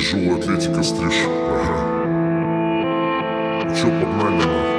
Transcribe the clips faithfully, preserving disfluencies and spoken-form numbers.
Тяжелая атлетика, стриж. Ага. Ну чё, погнали, нахуй?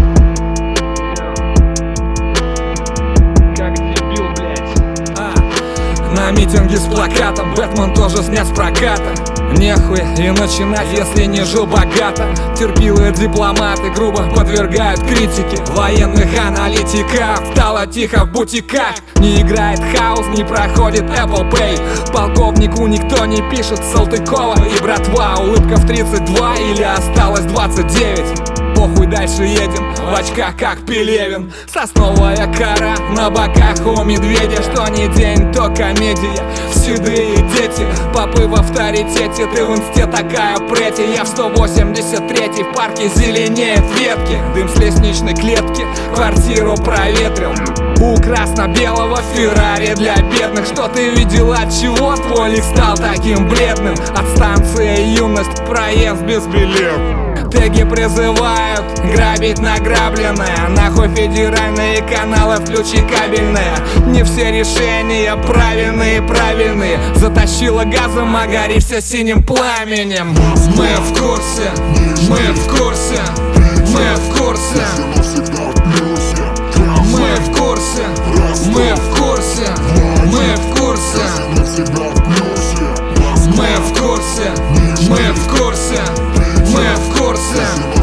Как дебил, блядь. А, на митинге с плакатом Бэтмен тоже снят с проката. Нехуй и начинать, если не жил богато. Терпилые дипломаты грубо подвергают критике военных аналитиков. Стало тихо в бутиках. Не играет хаус, не проходит Apple Pay. Полковнику никто не пишет, Салтыкова и братва. Улыбка в тридцать два или осталось двадцать девять. Похуй, дальше едем, в очках как Пелевин. Сосновая кора на боках у медведя. Что не день, то комедия. Седые дети, попы в авторитете. Ты в инсте такая прети. Я в сто восемьдесят третий, в парке зеленеет ветки. Дым с лестничной клетки, квартиру проветрил. У красно-белого Феррари для бедных. Что ты видел, от чего твой лик стал таким бледным? От станции юность, проезд без билета. Теги призывают грабить награбленное. Нахуй федеральные каналы, включи кабельные. Не все решения правильные, правильные. Затащила газом, а гори все синим пламенем. Мы в курсе, мы в курсе, мы в курсе. Мы в курсе, мы в курсе, мы в курсе. Мы в курсе, мы в курсе, мы в курсе.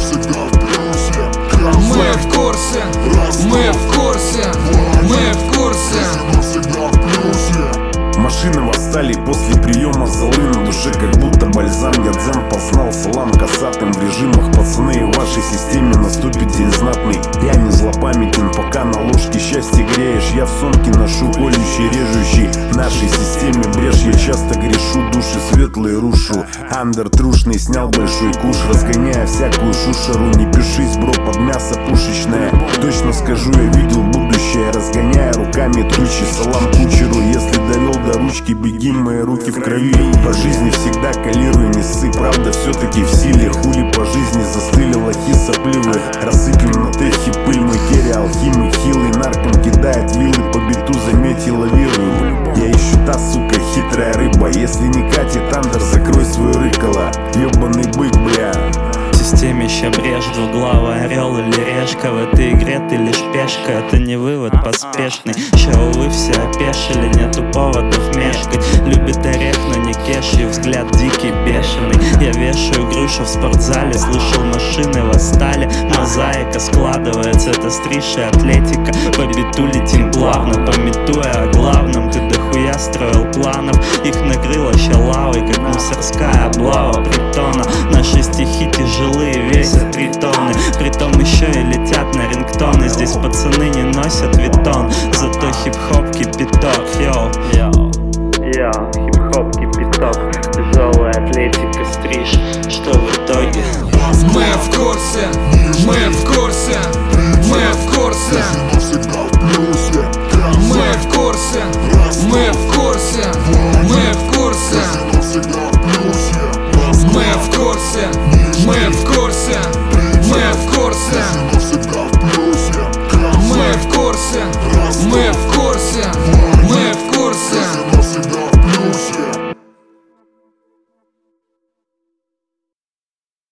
Мы в курсе, мы в курсе, мы в курсе. Машины восстали после приема золы на душе, как будто бальзам. Я дзен познал салам касатым в режимах. Пацаны, в вашей системе наступит день знатный. Я не злопамятен, пока на ложке счастье греешь. Я в сумке ношу колющий, режущий. В нашей системе брешь, я часто грешу. Души светлые рушу. Андер трушный снял большой куш, разгоняя всякую шушеру. Не пишись, бро, под мясо пушечное. Точно скажу, я видел будущее, разгоняя руками тучи. Салам кучеру, если довел до ручки, беги, мои руки в крови. По жизни всегда калируй, не ссы, правда все-таки в силе. Хули по жизни застыли лохи сопливые. Рассыпем на техе пыль, мой керри алхимик хилый. Нарком кидает вилы по биту, заметь и лавирую. Я ищу та, сука, хитрая рыба. Если не катит андер, закрой свое рыкало. Ёбаный бык, бля. В системе ща брешь, двуглавый орел или решка. В этой игре ты лишь пешка, это не вывод поспешный. Ща, увы, все опешили, нету поводов мешкать. Любит орех, но не кешью, взгляд дикий, бешеный. Я вешаю грушу в спортзале, слышал, машины восстали. Мозаика складывается, это стриж и атлетика. По биту летим плавно, пометуя о главном. Ты дохуя строил планов, их накрыло ща лавой, как мусорская облава притона. Наши стихи тяжелые, весят три тонны. Притом еще и летят на рингтоны. Здесь пацаны не носят витон, зато хип-хоп кипяток. Йоу, йоу, йоу, хип-хоп кипяток. Тяжелая атлетика, стриж, что в итоге? Мы в курсе, мы в курсе, мы в курсе.